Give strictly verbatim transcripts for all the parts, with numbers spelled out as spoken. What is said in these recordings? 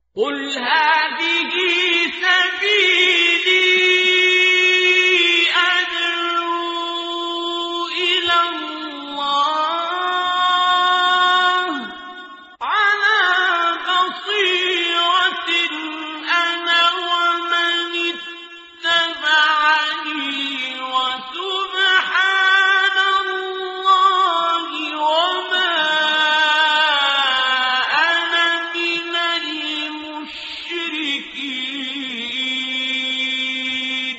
قل هذه سبيلي أدعو إلى الله على بصيرة أنا ومن اتبعني وسبحان الله وما أنا من المشركين.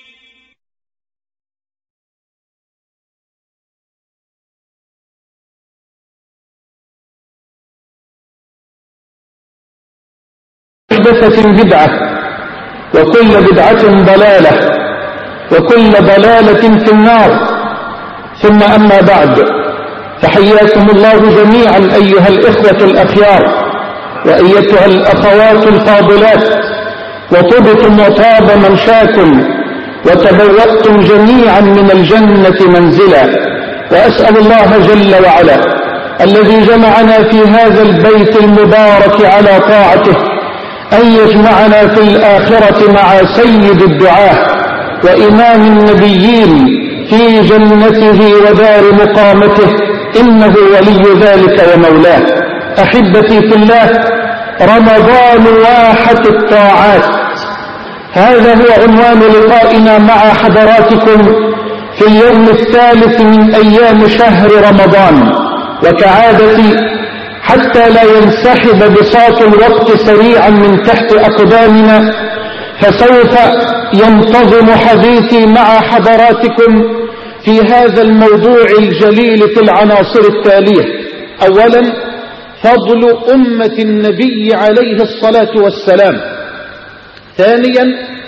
محدثة بدعة وكل بدعة ضلالة وكل ضلالة في النار، ثم أما بعد، فحياكم الله جميعا أيها الإخوة الأخيار وأيتها الأخوات الفاضلات، وطبتم وطاب ممشاكم وتبوأتم جميعا من الجنة منزلا. وأسأل الله جل وعلا الذي جمعنا في هذا البيت المبارك على طاعته أن يجمعنا في الآخرة مع سيد الدعاة وإمام النبيين في جنته ودار مقامته، إنه ولي ذلك ومولاه. أحبتي في الله، رمضان واحة الطاعات، هذا هو عنوان لقائنا مع حضراتكم في اليوم الثالث من أيام شهر رمضان. وكعادتي حتى لا ينسحب بساط الوقت سريعا من تحت أقدامنا، فسوف ينتظم حديثي مع حضراتكم في هذا الموضوع الجليل في العناصر التالية. أولا، فضل أمة النبي عليه الصلاة والسلام. ثانيا،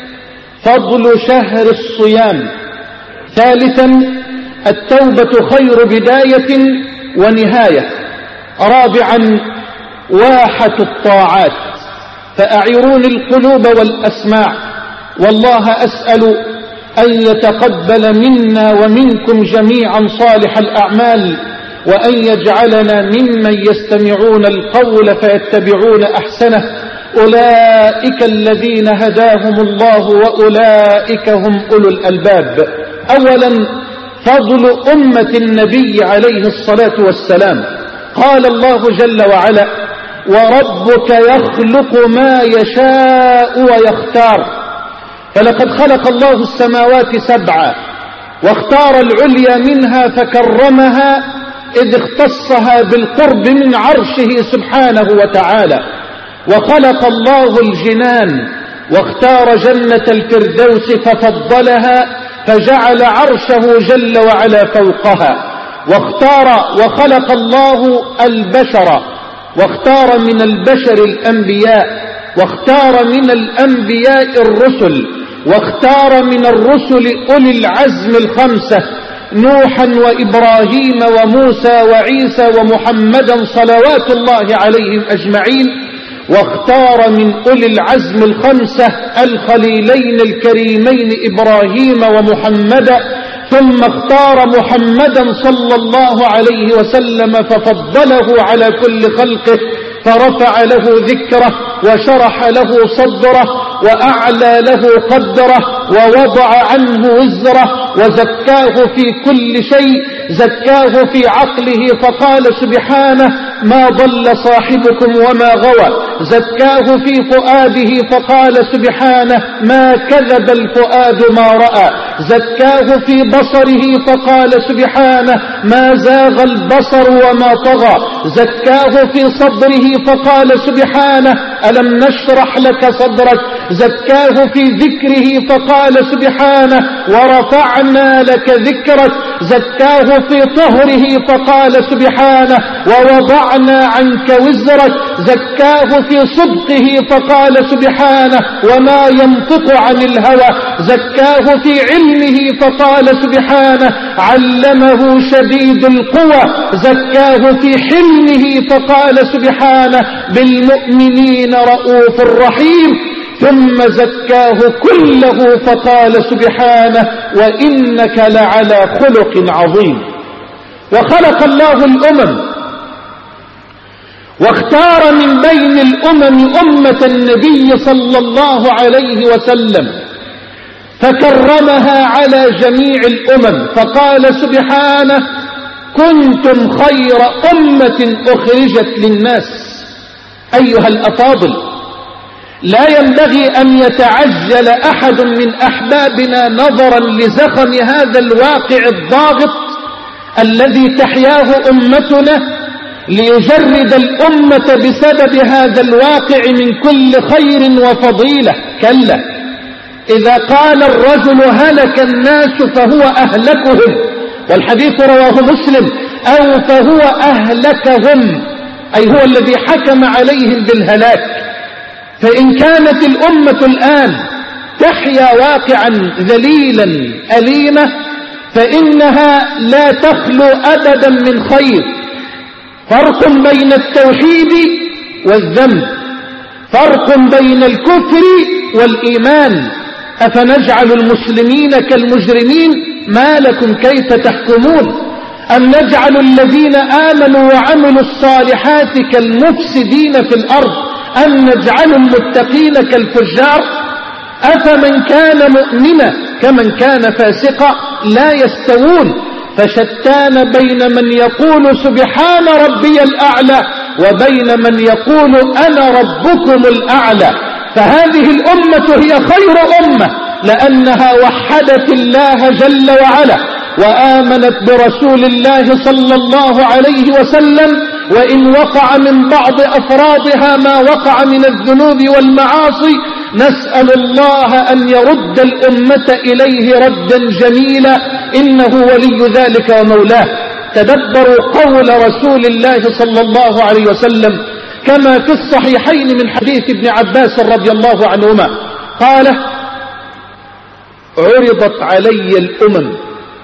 فضل شهر الصيام. ثالثا، التوبة خير بداية ونهاية. رابعا، واحة الطاعات. فأعيروني القلوب والأسماع، والله أسأل أن يتقبل منا ومنكم جميعا صالح الأعمال، وأن يجعلنا ممن يستمعون القول فيتبعون أحسنه. أولئك الذين هداهم الله وأولئك هم أولو الألباب. أولا، فضل أمة النبي عليه الصلاة والسلام. قال الله جل وعلا: وربك يخلق ما يشاء ويختار. فلقد خلق الله السماوات سبعا واختار العليا منها فكرمها، إذ اختصها بالقرب من عرشه سبحانه وتعالى. وخلق الله الجنان واختار جنة الفردوس ففضلها فجعل عرشه جل وعلا فوقها. واختار وخلق الله البشر واختار من البشر الأنبياء، واختار من الأنبياء الرسل، واختار من الرسل أولي العزم الخمسة: نوحا وإبراهيم وموسى وعيسى ومحمدا صلوات الله عليهم أجمعين. واختار من أولي العزم الخمسة الخليلين الكريمين إبراهيم ومحمدا، ثم اختار محمدا صلى الله عليه وسلم ففضله على كل خلقه، فرفع له ذكره وشرح له صدره وأعلى له قدره ووضع عنه وزره، وزكاه في كل شيء. زكاه في عقله فقال سبحانه: ما ضل صاحبكم وما غوى. زكاه في فؤاده فقال سبحانه: ما كذب الفؤاد ما رأى. زكاه في بصره فقال سبحانه: ما زاغ البصر وما طغى. زكاه في صدره فقال سبحانه: ألم نشرح لك صدرك. زكاه في ذكره فقال سبحانه: ورفعنا لك ذكرك. زكاه في طهره فقال سبحانه: ووضعنا عنك وزرك. زكاه في صدقه فقال سبحانه: وما ينطق عن الهوى. زكاه في علمه فقال سبحانه: علمه شديد القوى. زكاه في حلمه فقال سبحانه: بالمؤمنين رؤوف رحيم. ثم زكاه كله فقال سبحانه: وإنك لعلى خلق عظيم. وخلق الله الأمم واختار من بين الأمم أمة النبي صلى الله عليه وسلم فكرمها على جميع الأمم، فقال سبحانه: كنتم خير أمة أخرجت للناس. أيها الأفاضل، لا ينبغي أن يتعجل أحد من أحبابنا نظرا لزخم هذا الواقع الضاغط الذي تحياه أمتنا ليجرد الأمة بسبب هذا الواقع من كل خير وفضيلة. كلا، إذا قال الرجل هلك الناس فهو أهلكهم، والحديث رواه مسلم، أو فهو أهلكهم، أي هو الذي حكم عليهم بالهلاك. فإن كانت الأمة الآن تحيا واقعا ذليلا أليمة فإنها لا تخلو أبدا من خير. فرق بين التوحيد والذنب، فرق بين الكفر والإيمان. أفنجعل المسلمين كالمجرمين؟ ما لكم كيف تحكمون؟ أم نجعل الذين آمنوا وعملوا الصالحات كالمفسدين في الأرض؟ أم نجعل المتقين كالفجار؟ أفمن كان مؤمنا كمن كان فاسقا لا يستوون. فشتان بين من يقول سبحان ربي الأعلى وبين من يقول أنا ربكم الأعلى. فهذه الأمة هي خير أمة لأنها وحدت الله جل وعلا وآمنت برسول الله صلى الله عليه وسلم، وإن وقع من بعض أفرادها ما وقع من الذنوب والمعاصي نسأل الله أن يرد الأمة إليه ردا جميلا، إنه ولي ذلك ومولاه. تدبروا قول رسول الله صلى الله عليه وسلم كما في الصحيحين من حديث ابن عباس رضي الله عنهما قال: عرضت علي الأمم،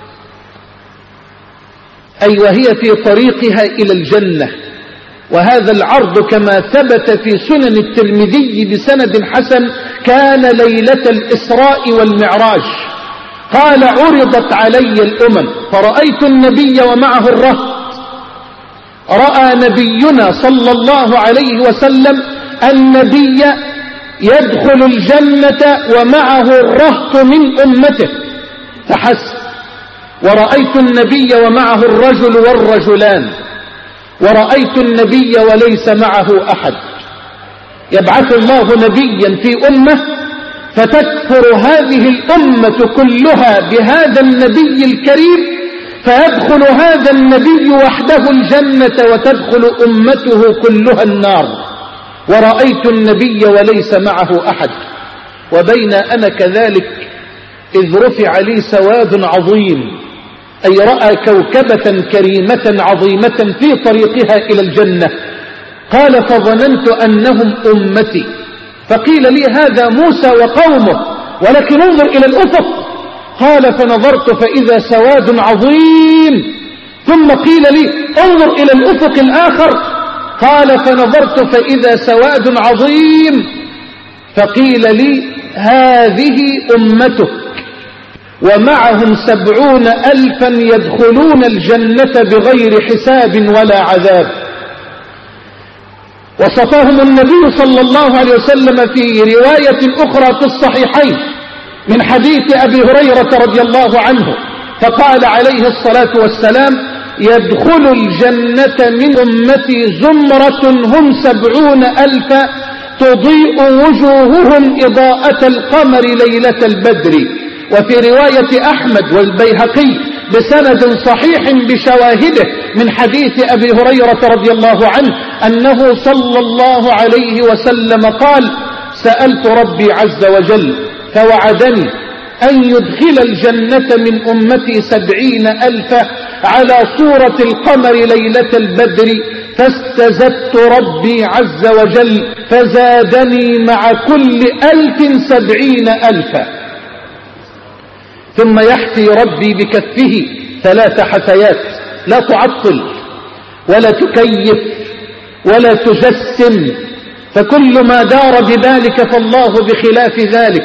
أي وهي في طريقها إلى الجنة. وهذا العرض كما ثبت في سنن الترمذي بسند حسن كان ليلة الإسراء والمعراج. قال: عرضت علي الأمم فرأيت النبي ومعه الرهط. رأى نبينا صلى الله عليه وسلم النبي يدخل الجنة ومعه الرهط من أمته فحسب. ورأيت النبي ومعه الرجل والرجلان، ورأيت النبي وليس معه أحد. يبعث الله نبيا في أمة فتكفر هذه الأمة كلها بهذا النبي الكريم، فيدخل هذا النبي وحده الجنة وتدخل أمته كلها النار. ورأيت النبي وليس معه أحد. وبين أنا كذلك إذ رفع لي سواد عظيم، أي رأى كوكبة كريمة عظيمة في طريقها إلى الجنة. قال: فظننت أنهم أمتي. فقيل لي: هذا موسى وقومه، ولكن انظر إلى الأفق. قال: فنظرت فإذا سواد عظيم. ثم قيل لي: انظر إلى الأفق الآخر. قال: فنظرت فإذا سواد عظيم. فقيل لي: هذه أمتك ومعهم سبعون ألفا يدخلون الجنة بغير حساب ولا عذاب. وصفاهم النبي صلى الله عليه وسلم في رواية أخرى في الصحيحين من حديث أبي هريرة رضي الله عنه، فقال عليه الصلاة والسلام: يدخل الجنة من أمتي زمرة هم سبعون ألفا تضيء وجوههم إضاءة القمر ليلة البدر. وفي رواية أحمد والبيهقي بسند صحيح بشواهده من حديث أبي هريرة رضي الله عنه أنه صلى الله عليه وسلم قال: سألت ربي عز وجل فوعدني أن يدخل الجنة من أمتي سبعين ألفا على صورة القمر ليلة البدر، فاستزدت ربي عز وجل فزادني مع كل ألف سبعين ألفا. ثم يحثي ربي بكفه ثلاث حثيات لا تعطل ولا تكيف ولا تجسم، فكل ما دار بذلك فالله بخلاف ذلك،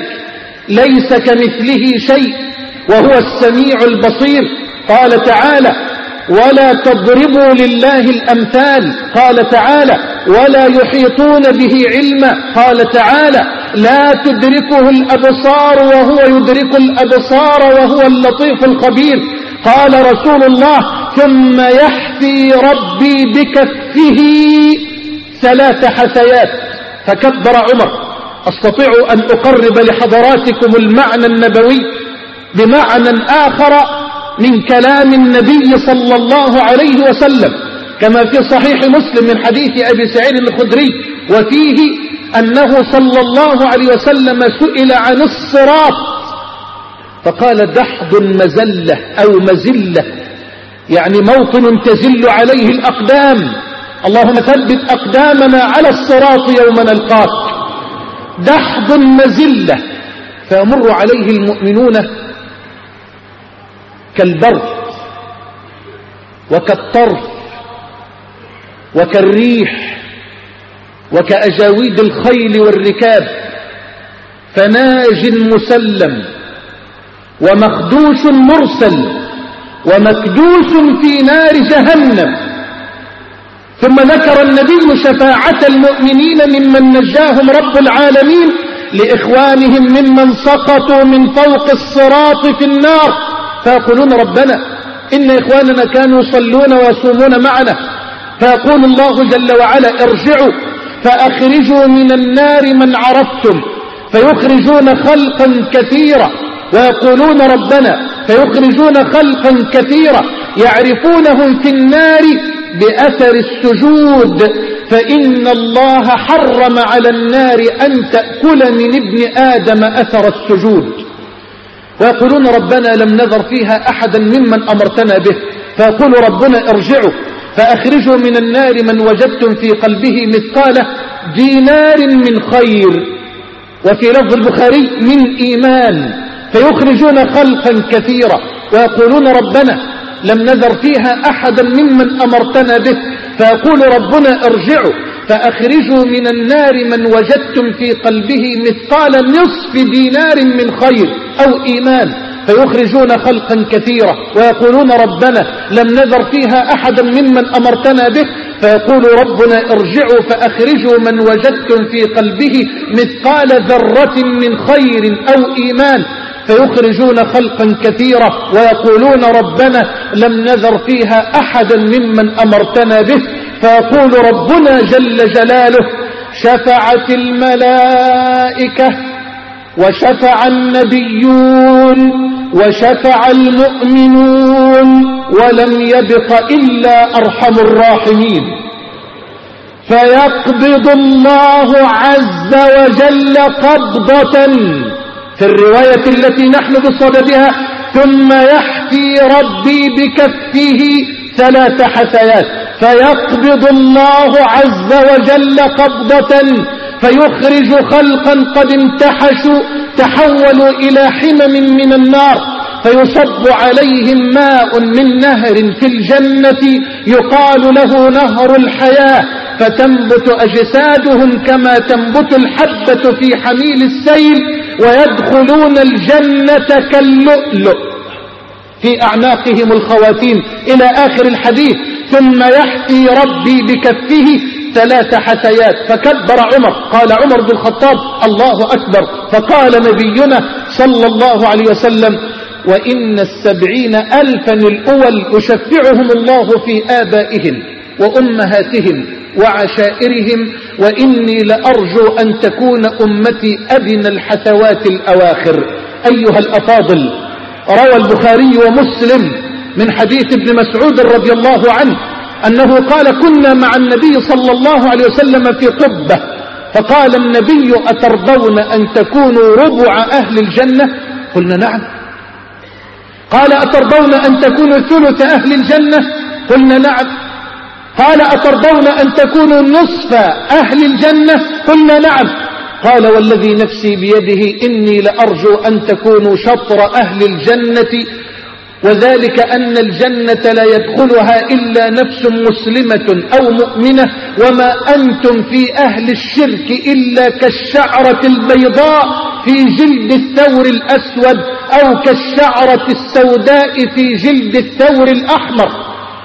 ليس كمثله شيء وهو السميع البصير. قال تعالى: ولا تضربوا لله الأمثال قال تعالى ولا يحيطون به علما قال تعالى لا تدركه الأبصار وهو يدرك الأبصار وهو اللطيف الخبير قال رسول الله ثم يحثي ربي بكفه ثلاث حثيات. فكبر عمر. أستطيع أن أقرب لحضراتكم المعنى النبوي بمعنى آخر من كلام النبي صلى الله عليه وسلم كما في صحيح مسلم من حديث أبي سعيد الخدري وفيه أنه صلى الله عليه وسلم سئل عن الصراط فقال دحض مزلة أو مزلة يعني موطن تزل عليه الأقدام اللهم ثبت أقدامنا على الصراط يوم نلقاك. دحض مزلة فيمر عليه المؤمنون كالبرق وكالطرف وكالريح وكأجاويد الخيل والركاب فناج مسلم ومخدوش مرسل ومكدوس في نار جهنم. ثم ذكر النبي شفاعة المؤمنين ممن نجاهم رب العالمين لإخوانهم ممن سقطوا من فوق الصراط في النار فيقولون ربنا إن إخواننا كانوا يصلون ويصومون معنا فيقول الله جل وعلا ارجعوا فأخرجوا من النار من عرفتم فيخرجون خلقا كثيرا ويقولون ربنا فيخرجون خلقا كثيرا يعرفونهم في النار بأثر السجود فإن الله حرم على النار أن تأكل من ابن آدم أثر السجود. ويقولون ربنا لم نذر فيها أحدا ممن أمرتنا به فيقول ربنا ارجعوا فأخرجوا من النار من وجدتم في قلبه مثقال دينار من خير وفي لفظ البخاري من إيمان فيخرجون خلقا كثيرا ويقولون ربنا لم نذر فيها أحدا ممن أمرتنا به فيقول ربنا ارجعوا فأخرجوا من النار من وجدتم في قلبه مثقال نصف دينار من خير أو إيمان فيخرجون خلقا كثيرا ويقولون ربنا لم نذر فيها أحدا ممن أمرتنا به فيقول ربنا ارجعوا فأخرجوا من وجدتم في قلبه مثقال ذرة من خير أو إيمان فيخرجون خلقا كثيرا ويقولون ربنا لم نذر فيها أحدا ممن أمرتنا به فيقول ربنا جل جلاله شفعت الملائكة وشفع النبيون وشفع المؤمنون ولم يبق إلا أرحم الراحمين فيقبض الله عز وجل قبضة في الرواية التي نحن بصددها ثم يحثي ربي بكفه ثلاث حثيات فيقبض الله عز وجل قبضة فيخرج خلقا قد امتحشوا تحولوا إلى حمم من النار فيصب عليهم ماء من نهر في الجنة يقال له نهر الحياة فتنبت أجسادهم كما تنبت الحبة في حميل السيل ويدخلون الجنة كاللؤلؤ في أعناقهم الخواتيم إلى آخر الحديث ثم يحثي ربي بكفه ثلاث حثيات. فكبر عمر قال عمر بن الخطاب الله أكبر فقال نبينا صلى الله عليه وسلم وإن السبعين ألفا الأول يشفعهم الله في آبائهم وأمهاتهم وعشائرهم وإني لأرجو أن تكون أمتي أدنى الحثوات الأواخر. أيها الأفاضل روى البخاري ومسلم من حديث ابن مسعود رضي الله عنه أنه قال كنا مع النبي صلى الله عليه وسلم في قبة فقال النبي أترضون أن تكونوا ربع أهل الجنة قلنا نعم قال أترضون أن تكونوا ثلث أهل الجنة قلنا نعم قال أترضون أن تكونوا نصف أهل الجنة قلنا نعم قال والذي نفسي بيده إني لأرجو أن تكونوا شطر أهل الجنة وذلك أن الجنة لا يدخلها إلا نفس مسلمة أو مؤمنة وما أنتم في أهل الشرك إلا كالشعرة البيضاء في جلد الثور الأسود أو كالشعرة السوداء في جلد الثور الأحمر.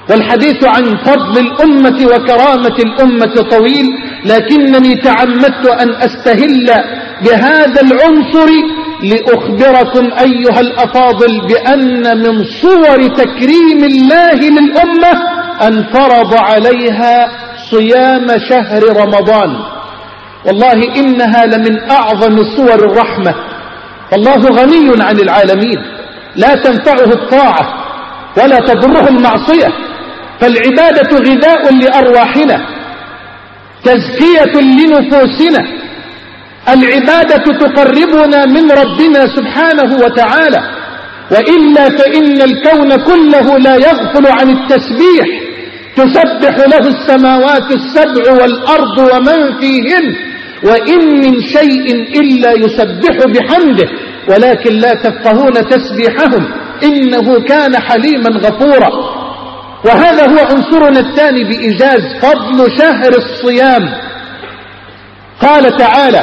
والحديث عن فضل الأمة وكرامة الأمة طويل، لكنني تعمدت أن أستهل بهذا العنصر لأخبركم أيها الأفاضل بأن من صور تكريم الله للأمة أن فرض عليها صيام شهر رمضان. والله إنها لمن أعظم صور الرحمة، والله غني عن العالمين، لا تنفعه الطاعة ولا تضره المعصية، فالعبادة غذاء لأرواحنا، تزكية لنفوسنا، العبادة تقربنا من ربنا سبحانه وتعالى، وإلا فإن الكون كله لا يغفل عن التسبيح، تسبح له السماوات السبع والأرض ومن فيهن، وإن من شيء إلا يسبح بحمده ولكن لا تفقهون تسبيحهم إنه كان حليما غفورا. وهذا هو عنصرنا الثاني بإيجاز، فضل شهر الصيام. قال تعالى: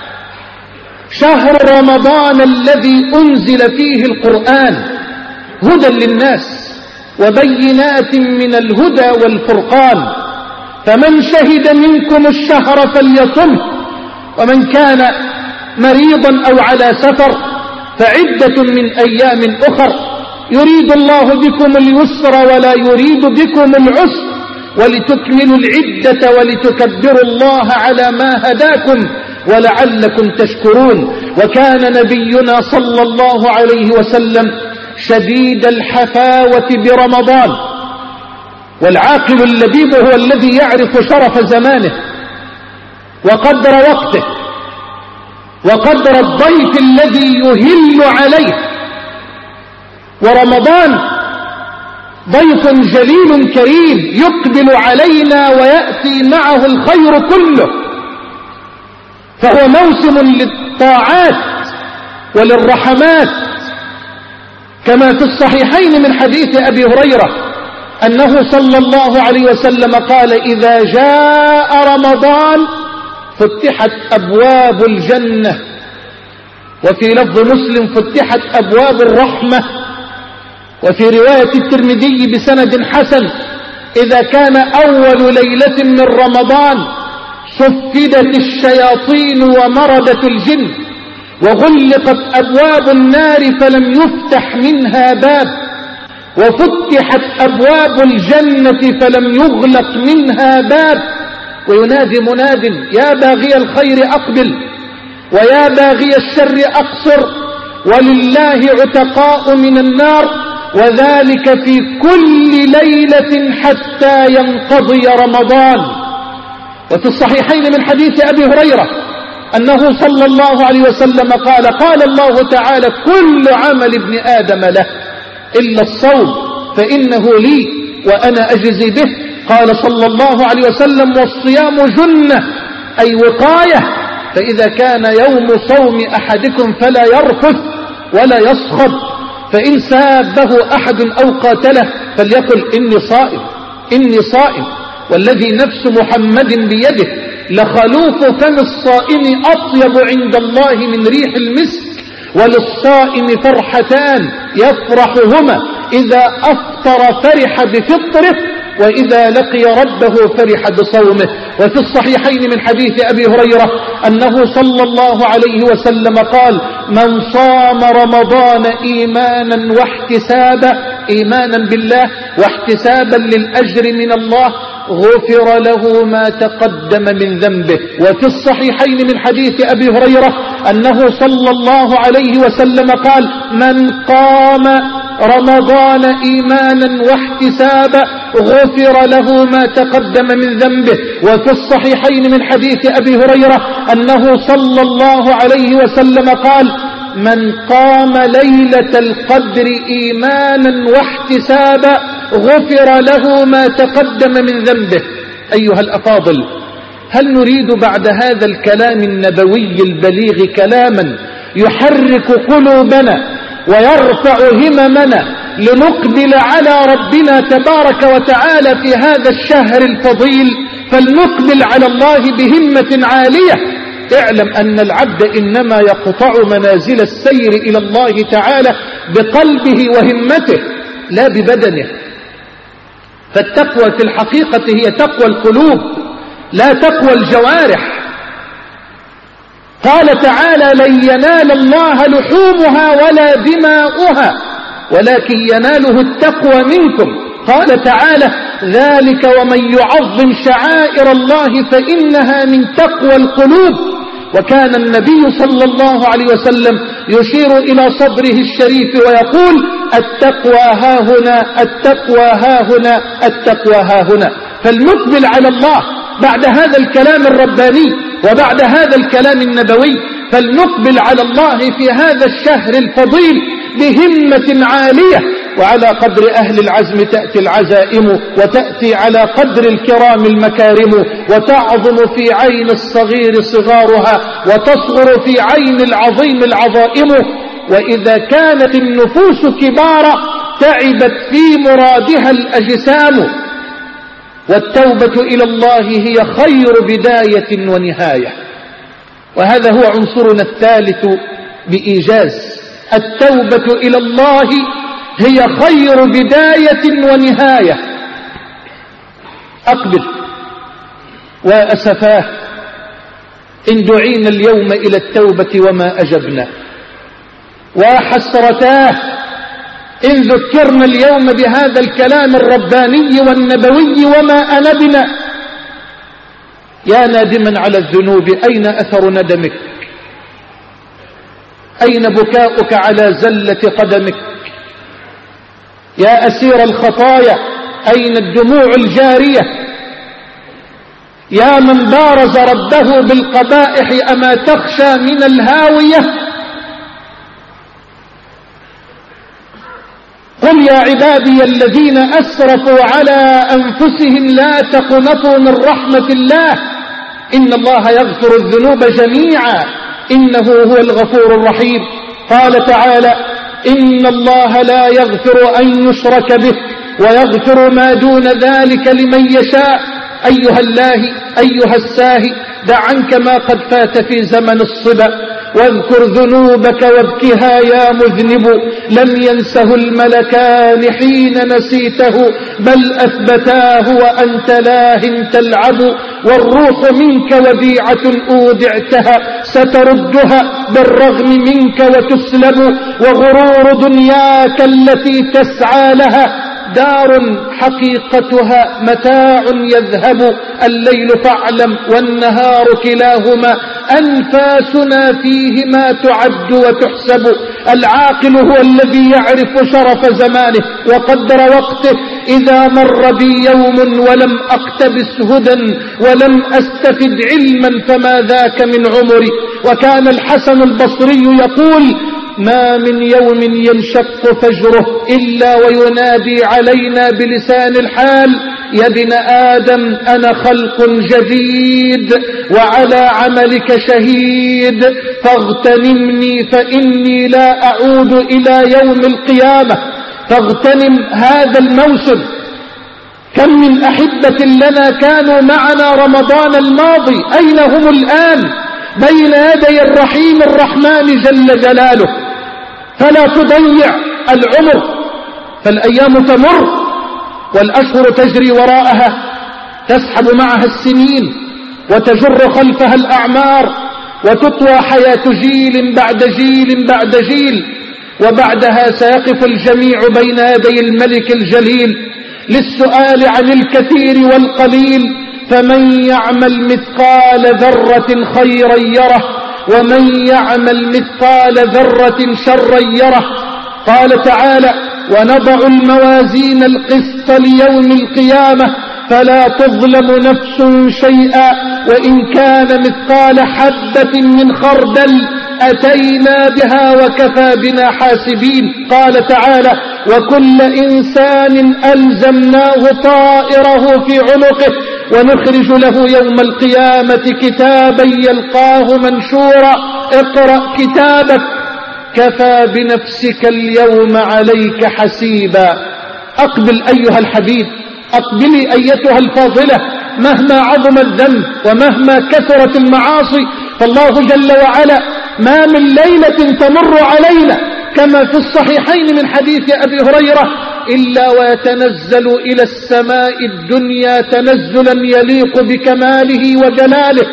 شهر رمضان الذي أنزل فيه القرآن هدى للناس وبينات من الهدى والفرقان، فمن شهد منكم الشهر فليصمه، ومن كان مريضا أو على سفر فعدة من أيام أخر، يريد الله بكم اليسر ولا يريد بكم العسر، ولتكملوا العدة ولتكبروا الله على ما هداكم ولعلكم تشكرون. وكان نبينا صلى الله عليه وسلم شديد الحفاوة برمضان، والعاقل اللبيب هو الذي يعرف شرف زمانه وقدر وقته وقدر الضيف الذي يهل عليه. ورمضان ضيف جليل كريم يقبل علينا ويأتي معه الخير كله، فهو موسم للطاعات وللرحمات، كما في الصحيحين من حديث أبي هريرة أنه صلى الله عليه وسلم قال: إذا جاء رمضان فتحت أبواب الجنة، وفي لفظ مسلم فتحت أبواب الرحمة، وفي رواية الترمذي بسند حسن: إذا كان أول ليلة من رمضان صفدت الشياطين ومردت الجن، وغلقت أبواب النار فلم يفتح منها باب، وفتحت أبواب الجنة فلم يغلق منها باب، وينادي مناد: يا باغي الخير أقبل ويا باغي الشر أقصر، ولله عتقاء من النار، وذلك في كل ليلة حتى ينقضي رمضان. وفي الصحيحين من حديث أبي هريرة أنه صلى الله عليه وسلم قال: قال الله تعالى: كل عمل ابن آدم له إلا الصوم فإنه لي وأنا أجزي به. قال صلى الله عليه وسلم: والصيام جنة، أي وقاية، فإذا كان يوم صوم أحدكم فلا يرفث ولا يصخب، فإن سابه أحد أو قاتله فليقل: إني صائم إني صائم، والذي نفس محمد بيده لخلوف فم الصائم أطيب عند الله من ريح المسك. وللصائم فرحتان يفرحهما: إذا أفطر فرح بفطره، وإذا لقي ربه فرح بصومه. وفي الصحيحين من حديث أبي هريرة أنه صلى الله عليه وسلم قال: من صام رمضان إيمانا واحتسابا، إيمانا بالله واحتسابا للأجر من الله، غفر له ما تقدم من ذنبه. وفي الصحيحين من حديث أبي هريرة أنه صلى الله عليه وسلم قال: من قام رمضان إيمانا واحتسابا غفر له ما تقدم من ذنبه. وفي الصحيحين من حديث أبي هريرة أنه صلى الله عليه وسلم قال: من قام ليلة القدر إيمانا واحتسابا غفر له ما تقدم من ذنبه. أيها الأفاضل، هل نريد بعد هذا الكلام النبوي البليغ كلاما يحرك قلوبنا ويرفع هممنا لنقبل على ربنا تبارك وتعالى في هذا الشهر الفضيل؟ فلنقبل على الله بهمة عالية. اعلم أن العبد إنما يقطع منازل السير إلى الله تعالى بقلبه وهمته لا ببدنه. فالتقوى في الحقيقة هي تقوى القلوب لا تقوى الجوارح. قال تعالى: لن ينال الله لحومها ولا دماؤها ولكن يناله التقوى منكم. قال تعالى: ذلك ومن يعظم شعائر الله فإنها من تقوى القلوب. وكان النبي صلى الله عليه وسلم يشير إلى صدره الشريف ويقول: التقوى ها هنا، التقوى ها هنا، التقوى ها هنا. فالمقبل على الله بعد هذا الكلام الرباني وبعد هذا الكلام النبوي، فالمقبل على الله في هذا الشهر الفضيل بهمة عالية، وعلى قدر أهل العزم تأتي العزائم، وتأتي على قدر الكرام المكارم، وتعظم في عين الصغير صغارها، وتصغر في عين العظيم العظائم. وإذا كانت النفوس كبارا تعبت في مرادها الأجسام. والتوبة إلى الله هي خير بداية ونهاية. وهذا هو عنصرنا الثالث بإيجاز. التوبة إلى الله هي خير بداية ونهاية. أقبل وأسفاه إن دعينا اليوم إلى التوبة وما أجبنا، وحسرتاه إن ذكرنا اليوم بهذا الكلام الرباني والنبوي وما أنبنا. يا نادما على الذنوب، أين أثر ندمك؟ أين بكاؤك على زلة قدمك؟ يا أسير الخطايا، أين الدموع الجارية؟ يا من بارز ربه بالقبائح، أما تخشى من الهاوية؟ قل يا عبادي الذين أسرفوا على أنفسهم لا تقنطوا من رحمة الله إن الله يغفر الذنوب جميعا إنه هو الغفور الرحيم. قال تعالى: إن الله لا يغفر أن يشرك به ويغفر ما دون ذلك لمن يشاء. أيها اللاهي، أيها الساهي، دع عنك ما قد فات في زمن الصبا، واذكر ذنوبك وابكها يا مذنب. لم ينسه الملكان حين نسيته، بل أثبتاه وأنت لاه تلعب. والروح منك وديعة أودعتها، ستردها بالرغم منك وتسلب. وغرور دنياك التي تسعى لها دار حقيقتها متاع يذهب. الليل فاعلم والنهار كلاهما أنفاسنا فيهما تعد وتحسب. العاقل هو الذي يعرف شرف زمانه وقدر وقته. إذا مر بي يوم ولم أقتبس هدى ولم أستفد علما فما ذاك من عمري. وكان الحسن البصري يقول: ما من يوم ينشق فجره إلا وينادي علينا بلسان الحال: يا ابن آدم أنا خلق جديد وعلى عملك شهيد، فاغتنمني فإني لا أعود إلى يوم القيامة. فاغتنم هذا الموسم. كم من أحبة لنا كانوا معنا رمضان الماضي، أين هم الآن؟ بين يدي الرحيم الرحمن جل جلاله. فلا تضيع العمر، فالأيام تمر والأشهر تجري وراءها، تسحب معها السنين وتجر خلفها الأعمار، وتطوى حياة جيل بعد جيل بعد جيل، وبعدها سيقف الجميع بين يدي الملك الجليل للسؤال عن الكثير والقليل. فمن يعمل مثقال ذرة خيرا يره، ومن يعمل مثقال ذرة شرا يره. قال تعالى: ونضع الموازين القسط ليوم القيامة فلا تظلم نفس شيئا وإن كان مثقال حبة من خردل أتينا بها وكفى بنا حاسبين. قال تعالى: وكل إنسان ألزمناه طائره في عنقه ونخرج له يوم القيامة كتابا يلقاه منشورا. اقرأ كتابك كفى بنفسك اليوم عليك حسيبا. أقبل أيها الحبيب، أقبلي أيتها الفاضلة. مهما عظم الذنب ومهما كثرت المعاصي فالله جل وعلا ما من ليلة تمر علينا كما في الصحيحين من حديث أبي هريرة إلا ويتنزل إلى السماء الدنيا تنزلا يليق بكماله وجلاله.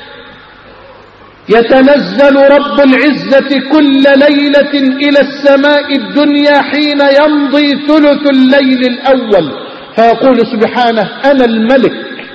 يتنزل رب العزة كل ليلة إلى السماء الدنيا حين يمضي ثلث الليل الأول فيقول سبحانه: أنا الملك،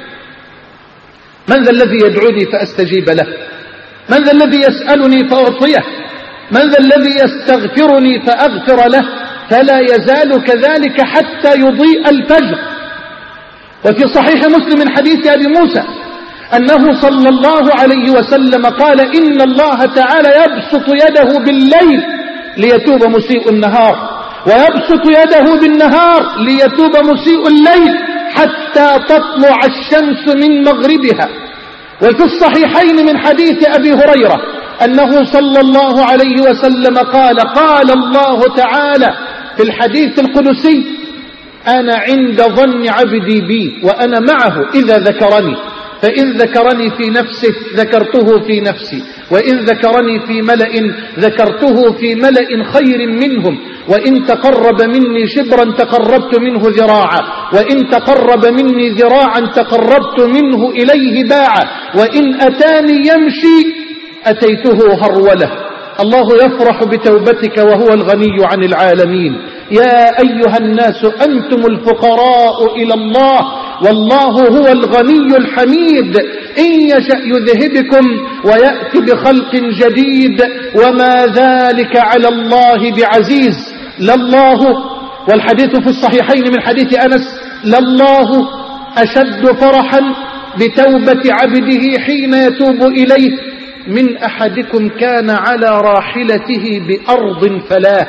من ذا الذي يدعوني فأستجيب له؟ من ذا الذي يسألني فأعطيه؟ من ذا الذي يستغفرني فأغفر له؟ فلا يزال كذلك حتى يضيء الفجر. وفي صحيح مسلم من حديث أبي موسى أنه صلى الله عليه وسلم قال: إن الله تعالى يبسط يده بالليل ليتوب مسيء النهار، ويبسط يده بالنهار ليتوب مسيء الليل حتى تطلع الشمس من مغربها. وفي الصحيحين من حديث أبي هريرة أنه صلى الله عليه وسلم قال: قال الله تعالى في الحديث القدسي: أنا عند ظن عبدي بي وأنا معه إذا ذكرني، فإن ذكرني في نفسه ذكرته في نفسي، وإن ذكرني في ملأ ذكرته في ملأ خير منهم، وإن تقرب مني شبرا تقربت منه ذراعا، وإن تقرب مني ذراعا تقربت منه إليه باعا، وإن أتاني يمشي أتيته هرولة. الله يفرح بتوبتك وهو الغني عن العالمين. يا أيها الناس أنتم الفقراء إلى الله والله هو الغني الحميد. إن يشأ يذهبكم ويأتي بخلق جديد وما ذلك على الله بعزيز. لله، والحديث في الصحيحين من حديث أنس: لله أشد فرحا بتوبة عبده حين يتوب إليه من أحدكم كان على راحلته بأرض فلاه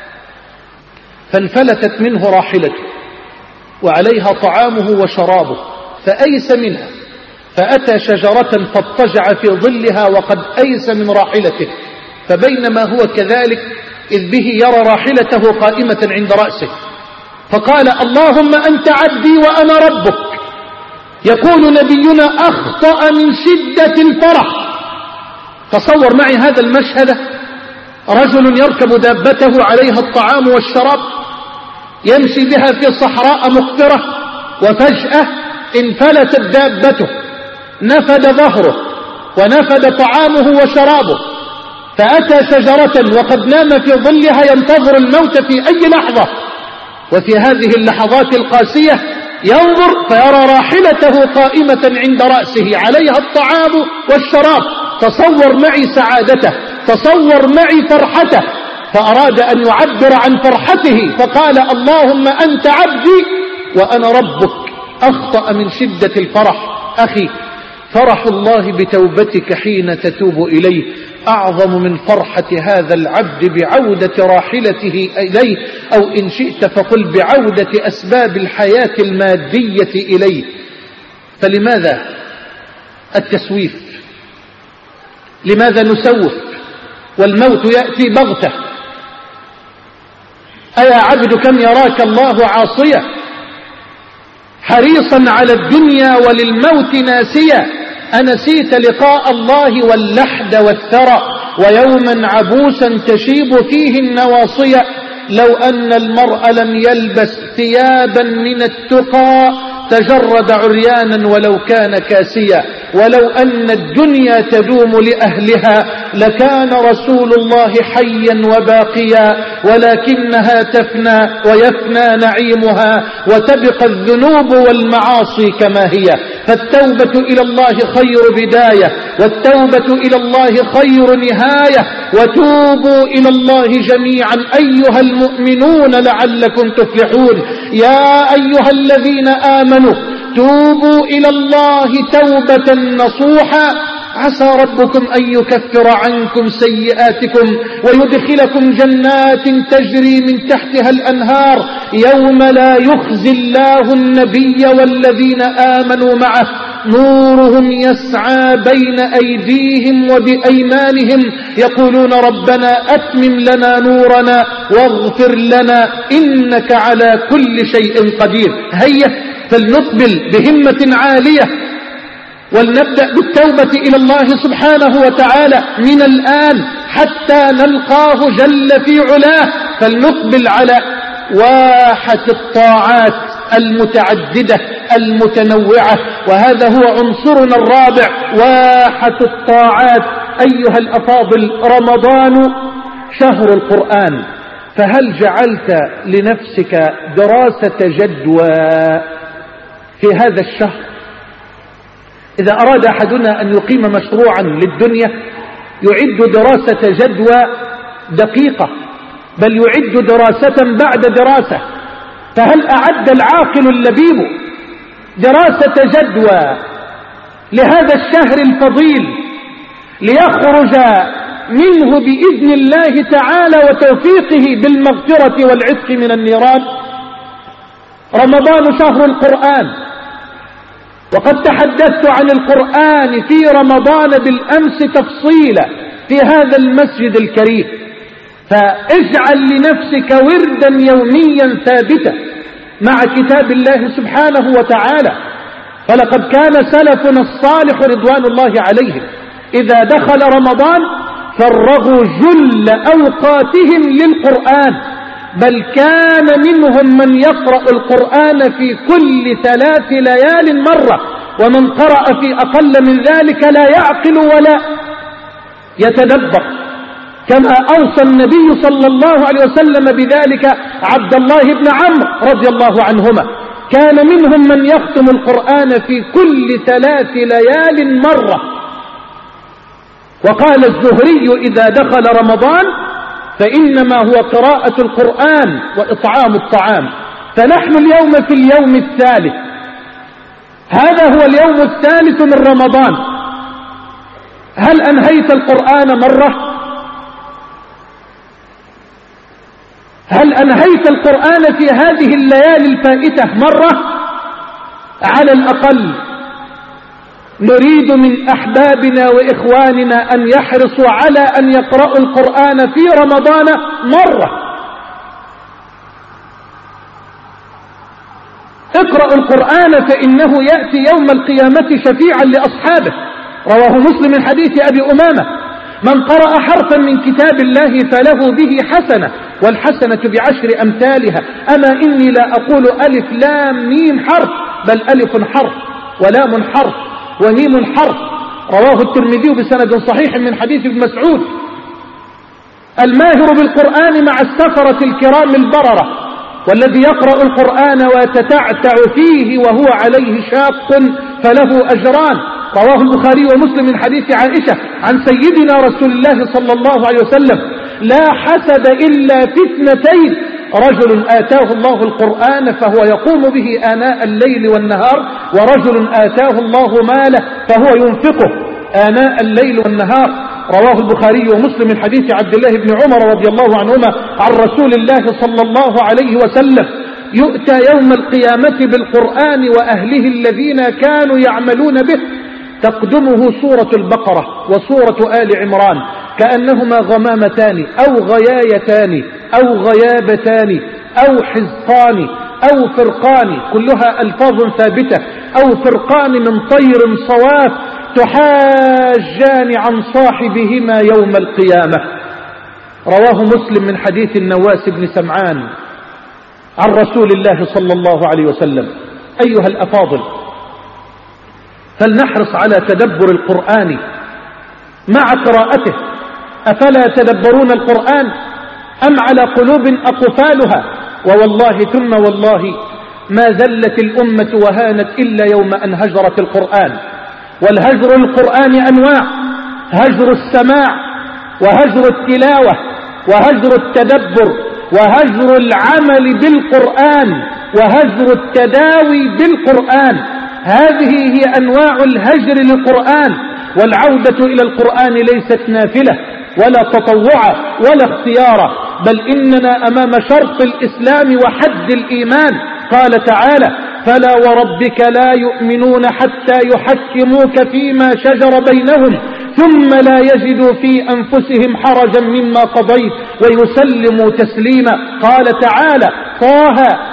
فانفلتت منه راحلته وعليها طعامه وشرابه فأيس منها، فأتى شجرة فاضطجع في ظلها وقد أيس من راحلته، فبينما هو كذلك إذ به يرى راحلته قائمة عند رأسه، فقال: اللهم أنت عبدي وأنا ربك. يقول نبينا: أخطأ من شدة الفرح. تصور معي هذا المشهد: رجل يركب دابته عليها الطعام والشراب يمشي بها في صحراء مقفرة، وفجأة انفلتت دابته، نفد ظهره ونفد طعامه وشرابه، فأتى شجرة وقد نام في ظلها ينتظر الموت في أي لحظة، وفي هذه اللحظات القاسية ينظر فيرى راحلته قائمة عند رأسه عليها الطعام والشراب. تصور معي سعادته، تصور معي فرحته، فأراد أن يعبر عن فرحته فقال: اللهم أنت عبدي وأنا ربك. أخطأ من شدة الفرح. أخي، فرح الله بتوبتك حين تتوب إليه أعظم من فرحة هذا العبد بعودة راحلته إليه، أو إن شئت فقل بعودة أسباب الحياة المادية إليه. فلماذا التسويف؟ لماذا نسوف والموت يأتي بغتة؟ أيا عبد كم يراك الله عاصيا حريصا على الدنيا وللموت ناسيا، أنسيت لقاء الله واللحد والثرى ويوما عبوسا تشيب فيه النواصية؟ لو أن المرء لم يلبس ثيابا من التقى تجرد عريانا ولو كان كاسيا، ولو أن الدنيا تدوم لأهلها لكان رسول الله حيا وباقيا، ولكنها تفنى ويفنى نعيمها وتبقى الذنوب والمعاصي كما هي. فالتوبة إلى الله خير بداية، والتوبة إلى الله خير نهاية، وتوبوا إلى الله جميعا أيها المؤمنون لعلكم تفلحون. يا أيها الذين آمنوا توبوا إلى الله توبة نصوحا عسى ربكم أن يكفر عنكم سيئاتكم ويدخلكم جنات تجري من تحتها الأنهار يوم لا يخزي الله النبي والذين آمنوا معه نورهم يسعى بين أيديهم وبأيمانهم يقولون ربنا أتمم لنا نورنا واغفر لنا إنك على كل شيء قدير. هيا فلنقبل بهمة عالية ولنبدأ بالتوبة إلى الله سبحانه وتعالى من الآن حتى نلقاه جل في علاه. فلنقبل على واحة الطاعات المتعددة المتنوعة، وهذا هو عنصرنا الرابع، واحة الطاعات. أيها الأفاضل، رمضان شهر القرآن، فهل جعلت لنفسك دراسة جدوى في هذا الشهر؟ إذا أراد أحدنا أن يقيم مشروعا للدنيا يعد دراسة جدوى دقيقة، بل يعد دراسة بعد دراسة. فهل أعد العاقل اللبيب دراسة جدوى لهذا الشهر الفضيل ليخرج منه بإذن الله تعالى وتوفيقه بالمغفرة والعتق من النيران؟ رمضان شهر القرآن، وقد تحدثت عن القرآن في رمضان بالأمس تفصيلا في هذا المسجد الكريم، فاجعل لنفسك وردا يوميا ثابتا مع كتاب الله سبحانه وتعالى. فلقد كان سلفنا الصالح رضوان الله عليهم إذا دخل رمضان فرغوا جل أوقاتهم للقرآن، بل كان منهم من يقرأ القرآن في كل ثلاث ليال مرة، ومن قرأ في أقل من ذلك لا يعقل ولا يتدبر، كما أوصى النبي صلى الله عليه وسلم بذلك عبد الله بن عمرو رضي الله عنهما، كان منهم من يختم القرآن في كل ثلاث ليال مرة. وقال الزهري إذا دخل رمضان فإنما هو قراءة القرآن وإطعام الطعام. فنحن اليوم في اليوم الثالث، هذا هو اليوم الثالث من رمضان. هل أنهيت القرآن مرة؟ هل أنهيت القرآن في هذه الليالي الفائتة مرة؟ على الأقل نريد من أحبابنا وإخواننا أن يحرصوا على أن يقرأوا القرآن في رمضان مرة. اقرأوا القرآن فإنه يأتي يوم القيامة شفيعا لأصحابه. رواه مسلم من حديث أبي أمامة: من قرأ حرفا من كتاب الله فله به حسنة، والحسنة بعشر أمثالها. أما إني لا أقول ألف لام ميم حرف، بل ألف حرف ولام حرف وميم حرف. رواه الترمذي بسند صحيح من حديث ابن مسعود: الماهر بالقرآن مع السفرة الكرام البررة، والذي يقرأ القرآن ويتتعتع فيه وهو عليه شاق فله أجران. رواه البخاري ومسلم من حديث عائشة عن سيدنا رسول الله صلى الله عليه وسلم: لا حسد إلا في اثنتين: رجل آتاه الله القرآن فهو يقوم به آناء الليل والنهار، ورجل آتاه الله ماله فهو ينفقه آناء الليل والنهار. رواه البخاري ومسلم من حديث عبد الله بن عمر رضي الله عنهما عن رسول الله صلى الله عليه وسلم: يؤتى يوم القيامة بالقرآن وأهله الذين كانوا يعملون به، تقدمه سورة البقرة وسورة آل عمران كأنهما غمامتان أو غيايتان أو غيابتان أو حزقان أو فرقان، كلها ألفاظ ثابتة، أو فرقان من طير صواف تحاجان عن صاحبهما يوم القيامة. رواه مسلم من حديث النواس بن سمعان عن رسول الله صلى الله عليه وسلم. أيها الأفاضل، فلنحرص على تدبر القرآن مع قراءته. أفلا تدبرون القرآن أم على قلوب أقفالها؟ ووالله ثم والله ما ذلت الأمة وهانت إلا يوم أن هجرت القرآن. والهجر القرآن أنواع: هجر السماع، وهجر التلاوة، وهجر التدبر، وهجر العمل بالقرآن، وهجر التداوي بالقرآن. هذه هي أنواع الهجر للقرآن. والعودة إلى القرآن ليست نافلة ولا تطوعا ولا اختيارا، بل إننا أمام شرط الإسلام وحد الإيمان. قال تعالى: فلا وربك لا يؤمنون حتى يحكموك فيما شجر بينهم ثم لا يجدوا في أنفسهم حرجا مما قضيت ويسلموا تسليما. قال تعالى: طه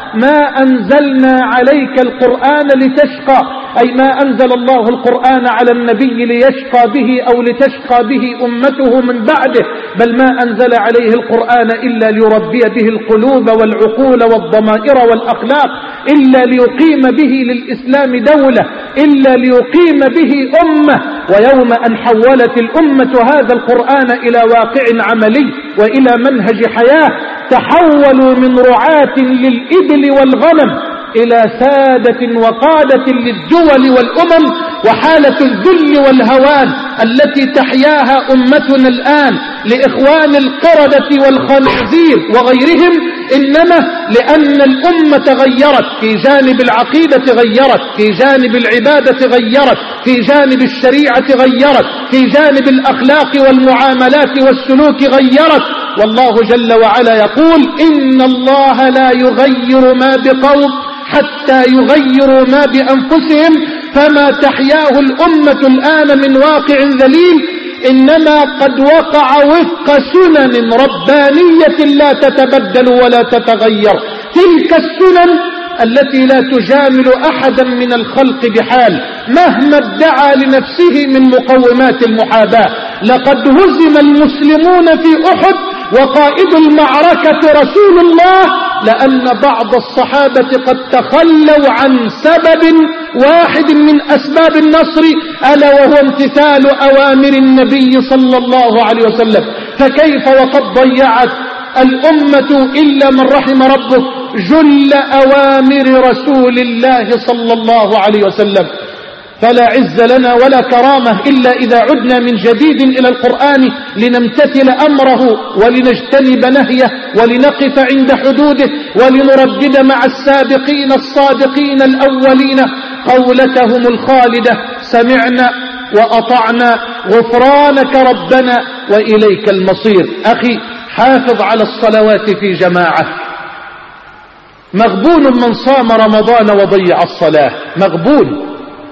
ما أنزلنا عليك القرآن لتشقى، أي ما أنزل الله القرآن على النبي ليشقى به أو لتشقى به أمته من بعده، بل ما أنزل عليه القرآن إلا ليربي به القلوب والعقول والضمائر والأخلاق، إلا ليقيم به للإسلام دولة، إلا ليقيم به أمة. ويوم أن حولت الأمة هذا القرآن إلى واقع عملي وإلى منهج حياة، تحولوا من رعاة للإبل والغنم إلى سادة وقادة للدول والأمم. وحالة الذل والهوان التي تحياها أمتنا الآن لإخوان القردة والخنازير وغيرهم، إنما لأن الأمة غيرت، في جانب العقيدة غيرت، في جانب العبادة غيرت، في جانب الشريعة غيرت، في جانب الأخلاق والمعاملات والسلوك غيرت. والله جل وعلا يقول: إن الله لا يغير ما بقوم حتى يغيروا ما بأنفسهم. فما تحياه الأمة الآن من واقع ذليل إنما قد وقع وفق سنن ربانية لا تتبدل ولا تتغير، تلك السنن التي لا تجامل أحدا من الخلق بحال مهما ادعى لنفسه من مقومات المحاباة. لقد هزم المسلمون في أحد وقائد المعركة رسول الله، لأن بعض الصحابة قد تخلوا عن سبب واحد من أسباب النصر، ألا وهو امتثال أوامر النبي صلى الله عليه وسلم. فكيف وقد ضيعت الأمة إلا من رحم ربه جل أوامر رسول الله صلى الله عليه وسلم. فلا عز لنا ولا كرامة إلا إذا عدنا من جديد إلى القرآن لنمتثل أمره ولنجتنب نهيه ولنقف عند حدوده ولنردد مع السابقين الصادقين الأولين قولتهم الخالدة: سمعنا وأطعنا غفرانك ربنا وإليك المصير. أخي، حافظ على الصلوات في جماعة. مغبون من صام رمضان وضيع الصلاة، مغبون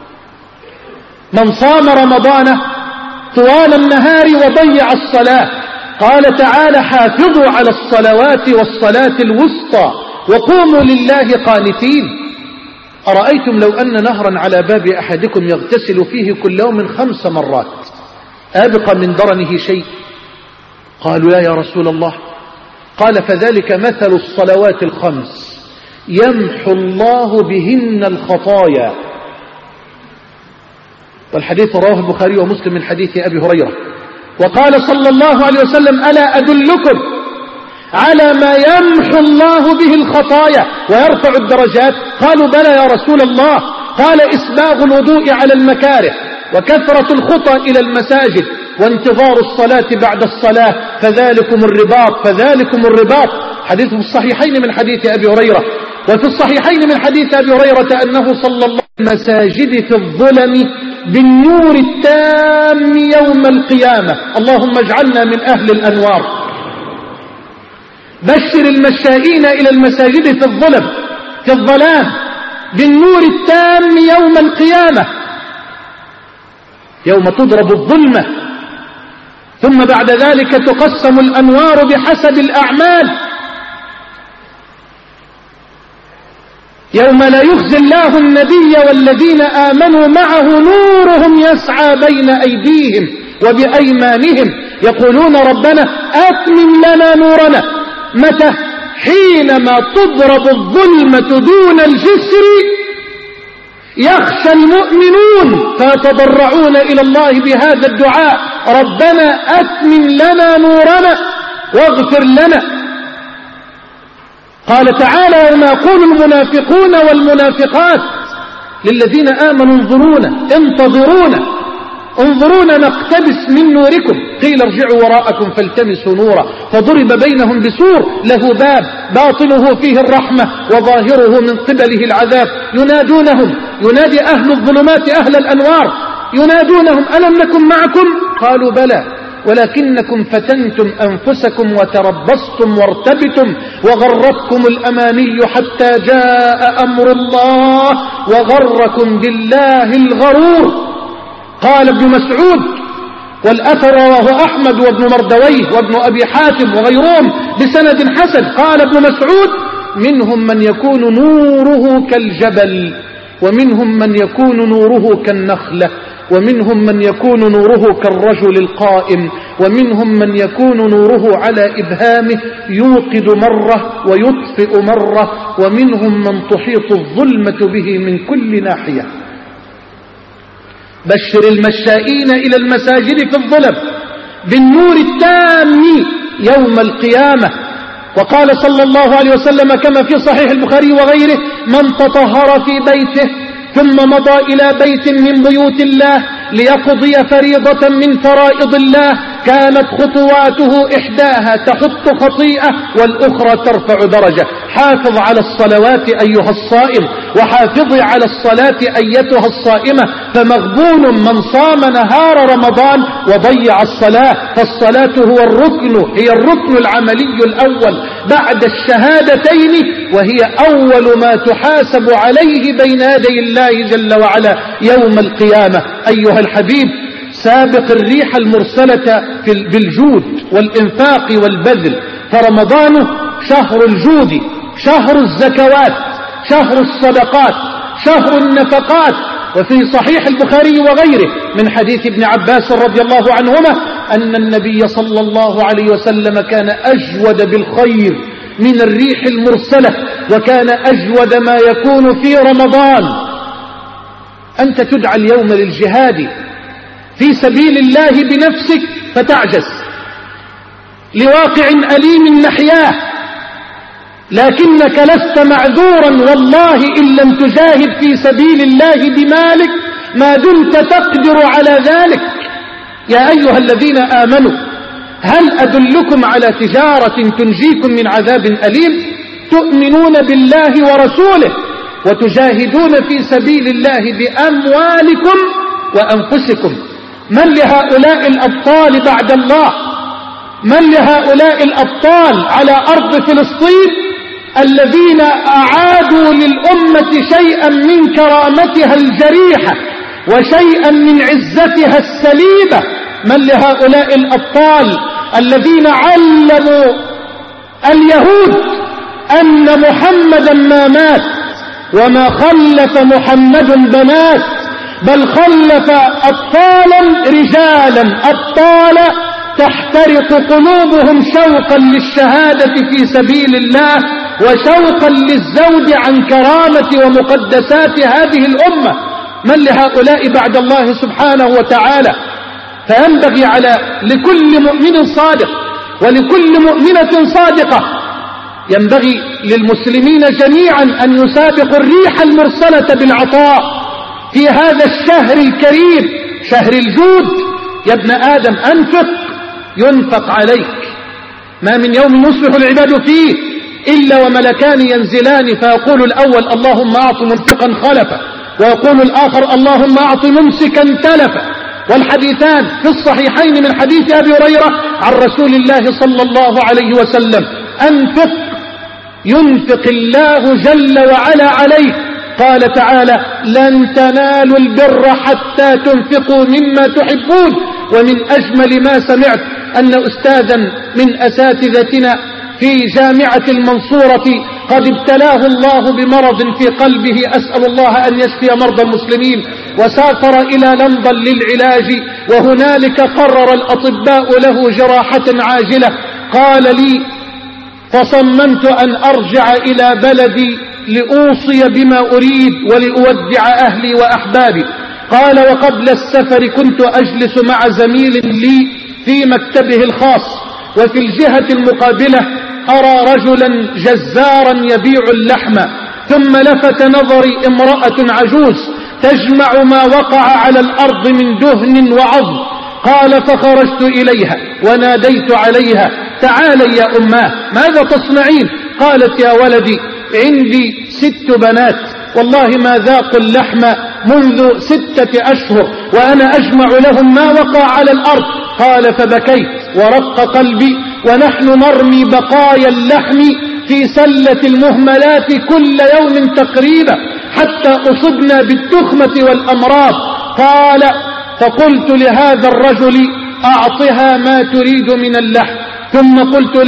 من صام رمضان طوال النهار وضيع الصلاة. قال تعالى: حافظوا على الصلوات والصلاة الوسطى وقوموا لله قانتين. أرأيتم لو أن نهرا على باب أحدكم يغتسل فيه كل يوم خمس مرات أبقى من درنه شيء؟ قالوا: لا يا رسول الله. قال: فذلك مثل الصلوات الخمس يمحو الله بهن الخطايا. والحديث رواه البخاري ومسلم من حديث أبي هريرة. وقال صلى الله عليه وسلم: ألا أدلكم على ما يمحو الله به الخطايا ويرفع الدرجات؟ قالوا: بلى يا رسول الله. قال: إسباغ الوضوء على المكاره، وكثرة الخطى إلى المساجد، وانتظار الصلاة بعد الصلاة، فذلكم الرباط فذلكم الرباط. حديث في الصحيحين من حديث أبي هريرة. وفي الصحيحين من حديث أبي هريرة أنه صلى الله عليه وسلم: المساجد في الظلم بالنور التام يوم القيامة. اللهم اجعلنا من أهل الأنوار. بشر المشائين إلى المساجد في الظلم في الظلام بالنور التام يوم القيامة، يوم تضرب الظلمة، ثم بعد ذلك تقسم الأنوار بحسب الأعمال. يوم لا يخزي الله النبي والذين آمنوا معه نورهم يسعى بين أيديهم وبأيمانهم يقولون: ربنا أتمم لنا نورنا. متى؟ حينما تضرب الظلمة دون الجسر يخشى المؤمنون فيتضرعون إلى الله بهذا الدعاء: ربنا أتمم لنا نورنا واغفر لنا. قال تعالى: يوم يقول المنافقون والمنافقات للذين آمنوا انظرونا انتظرونا انظرونا نقتبس من نوركم، قيل ارجعوا وراءكم فالتمسوا نورا، فضرب بينهم بسور له باب باطنه فيه الرحمة وظاهره من قبله العذاب. ينادونهم، ينادي أهل الظلمات أهل الأنوار، ينادونهم: ألم نكن معكم؟ قالوا: بلى ولكنكم فتنتم أنفسكم وتربصتم وارتبتم وغرتكم الأماني حتى جاء أمر الله وغركم بالله الغرور. قال ابن مسعود، والأثر رواه أحمد وابن مردويه وابن أبي حاتم وغيرهم بسند حسن، قال ابن مسعود: منهم من يكون نوره كالجبل، ومنهم من يكون نوره كالنخلة، ومنهم من يكون نوره كالرجل القائم، ومنهم من يكون نوره على إبهامه يوقد مرة ويطفئ مرة، ومنهم من تحيط الظلمة به من كل ناحية. بشر المشائين إلى المساجد في الظلم بالنور التام يوم القيامة. وقال صلى الله عليه وسلم كما في صحيح البخاري وغيره: من تطهر في بيته ثم مضى إلى بيت من بيوت الله ليقضي فريضة من فرائض الله كانت خطواته إحداها تحط خطيئة والأخرى ترفع درجة. حافظ على الصلوات أيها الصائم، وحافظي على الصلاة أيتها الصائمة، فمغبون من صام نهار رمضان وضيع الصلاة. فالصلاة هو الركن، هي الركن العملي الأول بعد الشهادتين، وهي أول ما تحاسب عليه بين يدي الله جل وعلا يوم القيامة. أيها الحبيب، سابق الريح المرسلة بالجود والإنفاق والبذل، فرمضان شهر الجود، شهر الزكوات، شهر الصدقات، شهر النفقات. وفي صحيح البخاري وغيره من حديث ابن عباس رضي الله عنهما أن النبي صلى الله عليه وسلم كان أجود بالخير من الريح المرسلة، وكان أجود ما يكون في رمضان. أنت تدعى اليوم للجهاد في سبيل الله بنفسك فتعجز لواقع أليم نحياه، لكنك لست معذورا والله إن لم تجاهد في سبيل الله بمالك ما دمت تقدر على ذلك. يا أيها الذين آمنوا، هل أدلكم على تجارة تنجيكم من عذاب أليم؟ تؤمنون بالله ورسوله وتجاهدون في سبيل الله بأموالكم وأنفسكم. من لهؤلاء الأبطال بعد الله؟ من لهؤلاء الأبطال على أرض فلسطين الذين أعادوا للأمة شيئا من كرامتها الجريحة وشيئا من عزتها السليبة؟ من لهؤلاء الأبطال الذين علموا اليهود أن محمدا ما مات وما خلف محمد بنات، بل خلف أبطالا رجالا أبطالا تحترق قلوبهم شوقا للشهادة في سبيل الله وشوقا للزود عن كرامة ومقدسات هذه الأمة. من لهؤلاء بعد الله سبحانه وتعالى؟ فينبغي على لكل مؤمن صادق ولكل مؤمنة صادقة، ينبغي للمسلمين جميعا أن يسابقوا الريح المرسلة بالعطاء في هذا الشهر الكريم، شهر الجود. يا ابن آدم أنفق ينفق عليك. ما من يوم يصبح العباد فيه إلا وملكان ينزلان فيقول الأول اللهم أعط منفقا خلفا، ويقول الآخر اللهم أعط ممسكا تلفا. والحديثان في الصحيحين من حديث أبي هريرة عن رسول الله صلى الله عليه وسلم: أنفق ينفق الله جل وعلا عليك. قال تعالى: لن تنالوا البر حتى تنفقوا مما تحبون. ومن أجمل ما سمعت أن أستاذا من أساتذتنا في جامعة المنصورة قد ابتلاه الله بمرض في قلبه، أسأل الله أن يشفي مرضى المسلمين، وسافر إلى لندن للعلاج، وهنالك قرر الأطباء له جراحة عاجلة. قال لي: فصممت أن أرجع إلى بلدي لأوصي بما أريد ولأودع أهلي وأحبابي. قال: وقبل السفر كنت أجلس مع زميل لي في مكتبه الخاص، وفي الجهة المقابلة أرى رجلا جزارا يبيع اللحم، ثم لفت نظري امرأة عجوز تجمع ما وقع على الأرض من دهن وعظم. قال: فخرجت إليها وناديت عليها: تعالي يا أماه، ماذا تصنعين؟ قالت: يا ولدي، عندي ست بنات والله ما ذاقوا اللحم منذ ستة أشهر وأنا أجمع لهم ما وقع على الأرض. قال: فبكيت ورق قلبي، ونحن نرمي بقايا اللحم في سلة المهملات كل يوم تقريبا حتى أصبنا بالتخمة والأمراض. قال: فقلت لهذا الرجل: أعطها ما تريد من اللحم. ثم قلت لها: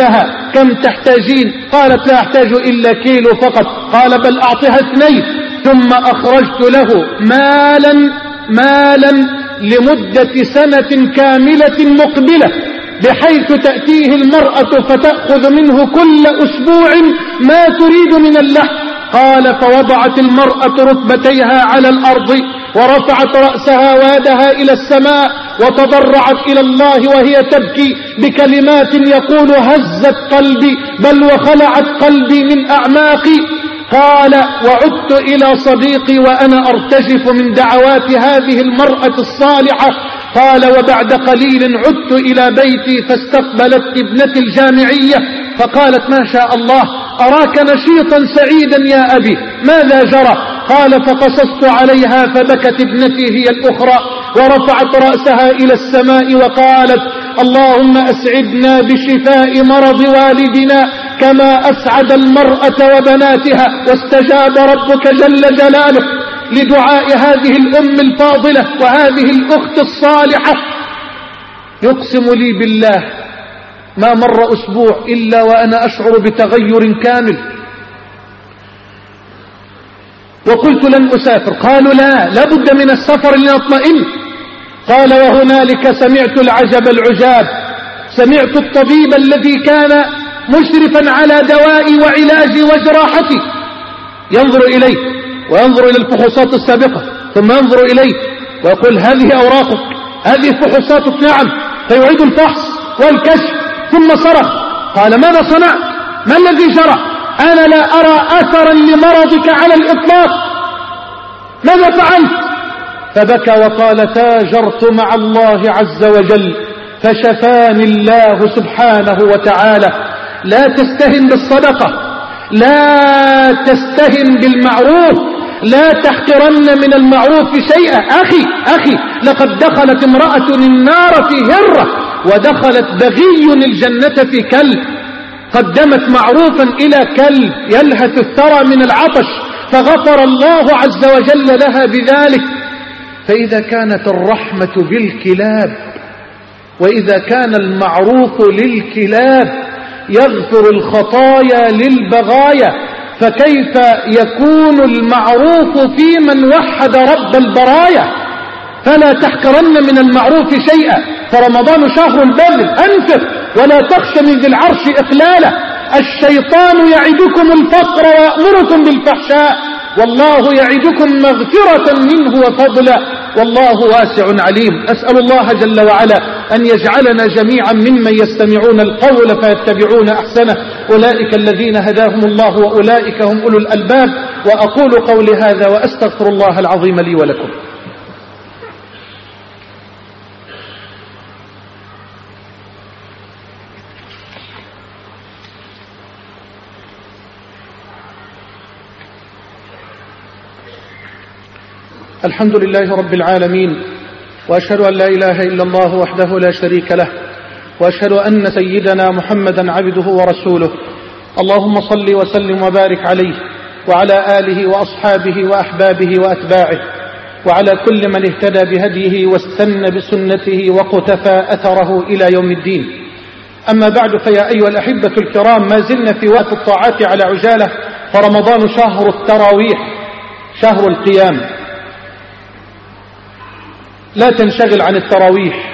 كم تحتاجين؟ قالت لا أحتاج إلا كيلو فقط. قال بل أعطها اثنين. ثم أخرجت له مالا مالا لمدة سنة كاملة مقبلة، بحيث تأتيه المرأة فتأخذ منه كل أسبوع ما تريد من اللحم. قال فوضعت المرأة ركبتيها على الأرض ورفعت رأسها ويدها إلى السماء وتضرعت إلى الله وهي تبكي بكلمات يقول هزت قلبي بل وخلعت قلبي من أعماقي. قال وعدت إلى صديقي وأنا أرتجف من دعوات هذه المرأة الصالحة. قال وبعد قليل عدت إلى بيتي فاستقبلت ابنتي الجامعية فقالت ما شاء الله أراك نشيطا سعيدا يا أبي، ماذا جرى؟ قال فقصصت عليها فبكت ابنتي هي الأخرى ورفعت رأسها إلى السماء وقالت اللهم أسعدنا بشفاء مرض والدنا كما أسعد المرأة وبناتها. واستجاب ربك جل جلاله لدعاء هذه الأم الفاضلة وهذه الأخت الصالحة. يقسم لي بالله ما مر أسبوع إلا وأنا أشعر بتغير كامل. وقلت لن أسافر. قالوا لا لابد من السفر لنطمئن. قال وهنالك سمعت العجب العجاب، سمعت الطبيب الذي كان مشرفا على دوائي وعلاجي وجراحتي ينظر إلي وينظر إلى الفحوصات السابقة ثم ينظر إلي ويقول هذه أوراقك هذه فحوصاتك نعم، فيعيد الفحص والكشف ثم صرخ قال ماذا صنع؟ ما الذي جرى؟ أنا لا أرى أثرا لمرضك على الإطلاق، ماذا فعلت؟ فبكى وقال تاجرت مع الله عز وجل فشفاني الله سبحانه وتعالى. لا تستهن بالصدقة، لا تستهن بالمعروف، لا تحقرن من المعروف شيئا. أخي أخي لقد دخلت امرأة النار في هرة ودخلت بغي الجنة في كلب، قدمت معروفا إلى كلب يلهث الثرى من العطش فغفر الله عز وجل لها بذلك. فإذا كانت الرحمة بالكلاب وإذا كان المعروف للكلاب يغفر الخطايا للبغايا، فكيف يكون المعروف في من وحد رب البرايا؟ فلا تحقرن من المعروف شيئا، فرمضان شهر البذل، أنفق ولا تخش من ذي العرش إقلالا. الشيطان يعدكم الفقر ويأمركم بالفحشاء والله يعدكم مغفرة منه وفضلا والله واسع عليم. أسأل الله جل وعلا أن يجعلنا جميعا ممن يستمعون القول فيتبعون أحسنه، أولئك الذين هداهم الله وأولئك هم أولو الألباب. وأقول قولي هذا وأستغفر الله العظيم لي ولكم. الحمد لله رب العالمين، وأشهد أن لا إله إلا الله وحده لا شريك له، وأشهد أن سيدنا محمدا عبده ورسوله. اللهم صل وسلم وبارك عليه وعلى آله وأصحابه وأحبابه وأتباعه وعلى كل من اهتدى بهديه واستنى بسنته وقتفى أثره إلى يوم الدين. أما بعد، فيا أيها الأحبة الكرام، ما زلنا في وقت الطاعات على عجالة، فرمضان شهر التراويح، شهر القيام. لا تنشغل عن التراويح،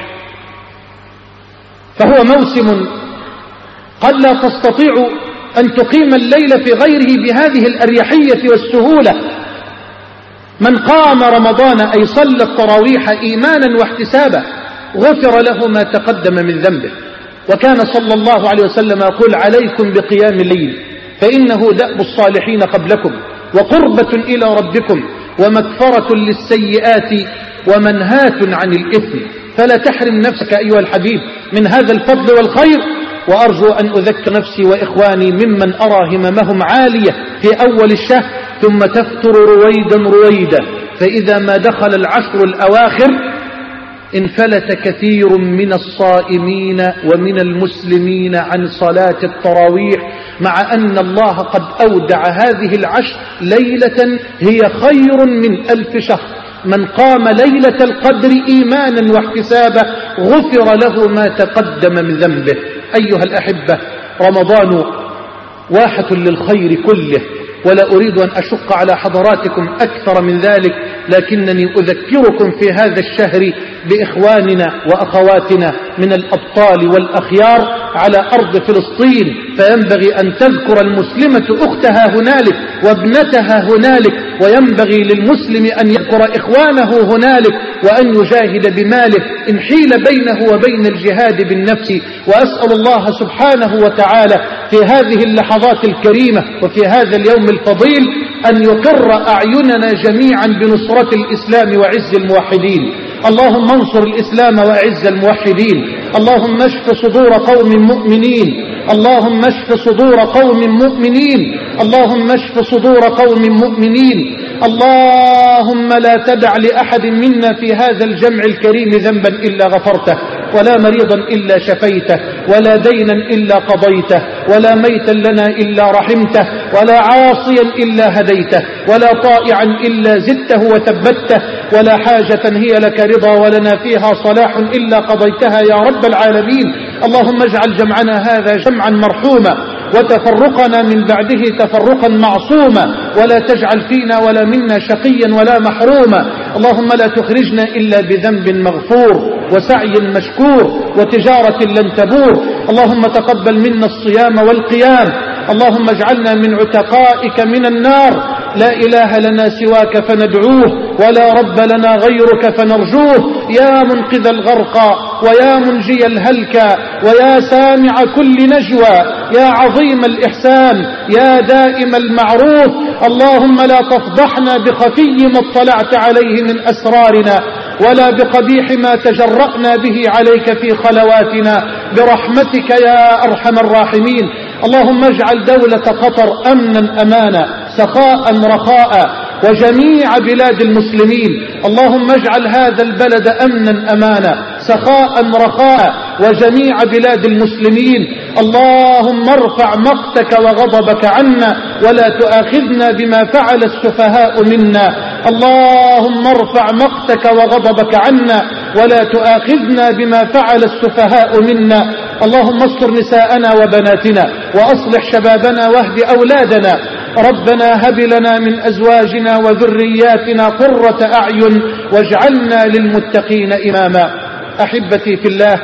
فهو موسم قد لا تستطيع أن تقيم الليل في غيره بهذه الأريحية والسهولة. من قام رمضان أي صلى التراويح إيمانا واحتسابا غفر له ما تقدم من ذنبه. وكان صلى الله عليه وسلم يقول عليكم بقيام الليل فإنه دأب الصالحين قبلكم وقربة إلى ربكم ومكفرة للسيئات ومنهاة عن الإثم. فلا تحرم نفسك أيها الحبيب من هذا الفضل والخير. وأرجو أن أذكر نفسي وإخواني ممن أرى هممهم عالية في أول الشهر ثم تفتر رويدا رويدا، فإذا ما دخل العشر الأواخر انفلت كثير من الصائمين ومن المسلمين عن صلاة التراويح، مع أن الله قد أودع هذه العشر ليلة هي خير من ألف شهر. من قام ليلة القدر إيمانا واحتسابا غفر له ما تقدم من ذنبه. أيها الأحبة، رمضان واحة للخير كله، ولا أريد أن أشق على حضراتكم أكثر من ذلك، لكنني أذكركم في هذا الشهر بإخواننا وأخواتنا من الأبطال والأخيار على أرض فلسطين، فينبغي أن تذكر المسلمة أختها هنالك وابنتها هنالك، وينبغي للمسلم أن يذكر إخوانه هنالك وأن يجاهد بماله إن حيل بينه وبين الجهاد بالنفس. وأسأل الله سبحانه وتعالى في هذه اللحظات الكريمة وفي هذا اليوم الفضيل أن يقر أعيننا جميعا بنصرة الإسلام وعز الموحدين. اللهم انصر الإسلام وأعز الموحدين. اللهم اشف صدور قوم مؤمنين. اللهم اشف صدور قوم مؤمنين. اللهم اشف صدور قوم مؤمنين. اللهم لا تدع لأحد منا في هذا الجمع الكريم ذنبا إلا غفرته، ولا مريضا إلا شفيته، ولا دينا إلا قضيته، ولا ميتا لنا إلا رحمته، ولا عاصيا إلا هديته، ولا طائعا إلا زدته وثبته، ولا حاجة هي لك رضا ولنا فيها صلاح إلا قضيتها يا رب العالمين. اللهم اجعل جمعنا هذا جمعا مرحوما، وتفرقنا من بعده تفرقا معصوما، ولا تجعل فينا ولا منا شقيا ولا محروما. اللهم لا تخرجنا إلا بذنب مغفور وسعي مشكور وتجارة لن تبور. اللهم تقبل منا الصيام والقيام. اللهم اجعلنا من عتقائك من النار. لا إله لنا سواك فندعوه، ولا رب لنا غيرك فنرجوه. يا منقذ الغرقى، ويا منجي الهلكى، ويا سامع كل نجوى، يا عظيم الإحسان، يا دائم المعروف. اللهم لا تفضحنا بخفي ما اطلعت عليه من أسرارنا، ولا بقبيح ما تجرأنا به عليك في خلواتنا، برحمتك يا أرحم الراحمين. اللهم اجعل دولة قطر أمنا أمانا، سخاء رخاء، وجميع بلاد المسلمين. اللهم اجعل هذا البلد أمنا أمانا، سخاء رخاء، وجميع بلاد المسلمين. اللهم ارفع مقتك وغضبك عنا، ولا تؤاخذنا بما فعل السفهاء منا. اللهم ارفع مقتك وغضبك عنا، ولا تؤاخذنا بما فعل السفهاء منا. اللهم استر نساءنا وبناتنا، وأصلح شبابنا واهد أولادنا. ربنا هب لنا من أزواجنا وذرياتنا قرة أعين، واجعلنا للمتقين إماما. أحبتي في الله،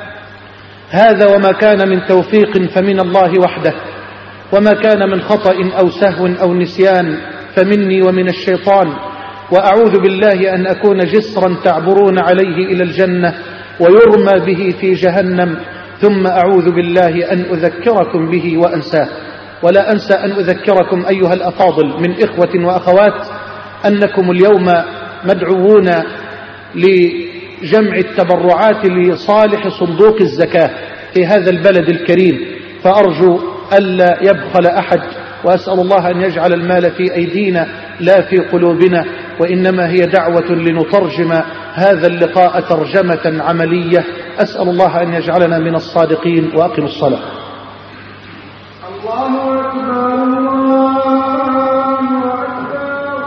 هذا وما كان من توفيق فمن الله وحده، وما كان من خطأ أو سهو أو نسيان فمني ومن الشيطان. وأعوذ بالله أن أكون جسرا تعبرون عليه إلى الجنة ويرمى به في جهنم، ثم أعوذ بالله أن أذكركم به وأنساه. ولا أنسى أن أذكركم أيها الأفاضل من إخوة وأخوات أنكم اليوم مدعوون لجمع التبرعات لصالح صندوق الزكاة في هذا البلد الكريم، فأرجو ألا يبخل أحد، وأسأل الله أن يجعل المال في أيدينا لا في قلوبنا، وإنما هي دعوة لنترجم هذا اللقاء ترجمة عملية. أسأل الله أن يجعلنا من الصادقين. وأقم الصلاة. الله أكبر الله أكبر.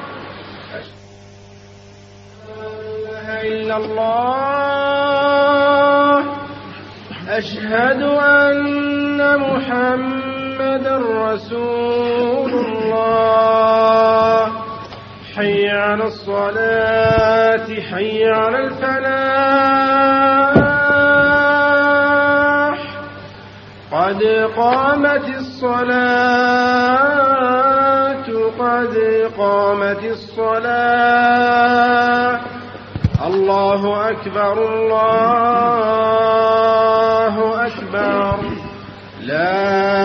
لا إله إلا الله. أشهد أن محمدا رسول الله. حي على الصلاة، حي على الفلاح، قد قامت الصلاة، قد قامت الصلاة. الله أكبر الله أكبر. لا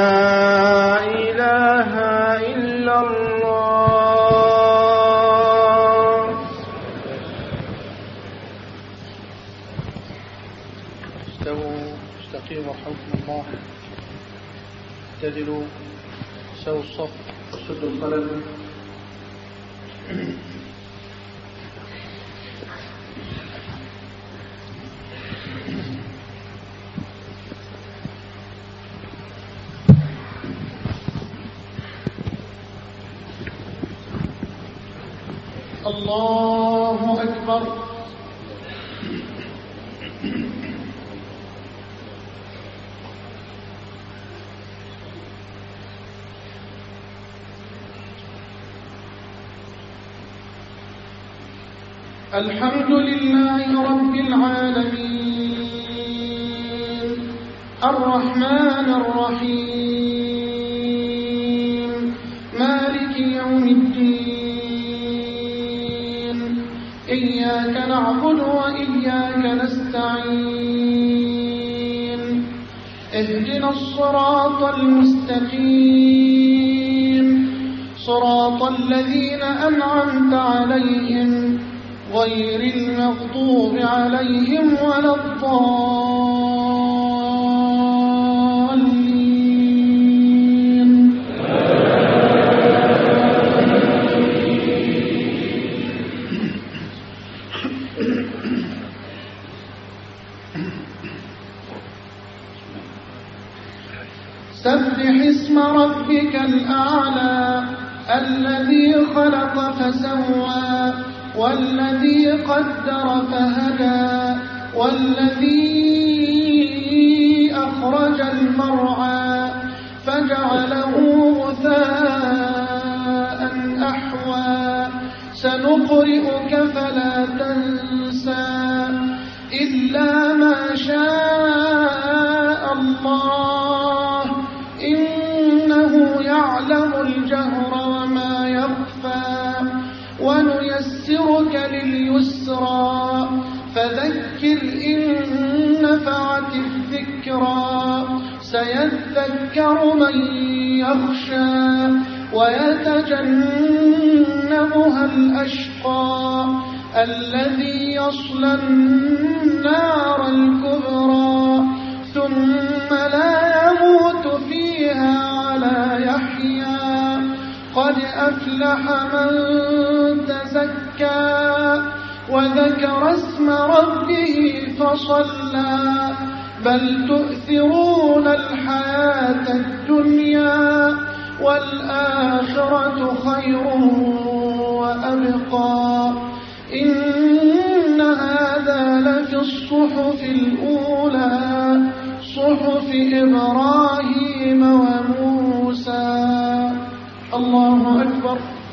إله إلا الله. استووا استقيموا رحمكم الله. اعتدلوا، سووا الصف، سدوا الخلل. الله أكبر. الحمد لله رب العالمين الرحمن الرحيم مالك يوم الدين إياك نعبد وإياك نستعين اهدنا الصراط المستقيم صراط الذين أنعمت عليهم غير المغضوب عليهم ولا الضالين. سبح اسم ربك الأعلى الذي خلق فسوى والذي قدر فهدى والذي أخرج المرعى فجعله غثاء أحوى سنقرئك فلا تنسى إلا ما شاء الله إنه يعلم الجهر وما يخفى ونيسرك لليسرى فذكر إن نفعت الذكرى سيذكر من يخشى ويتجنبها الأشقى الذي يصلى النار الكبرى ثم لا يموت فيها ولا يحيا قد أفلح من تزكى وذكر اسم ربه فصلى بل تؤثرون الحياة الدنيا والآخرة خير وأبقى إن هذا لفي الصحف الأولى صحف إبراهيم وموسى. الله أكبر.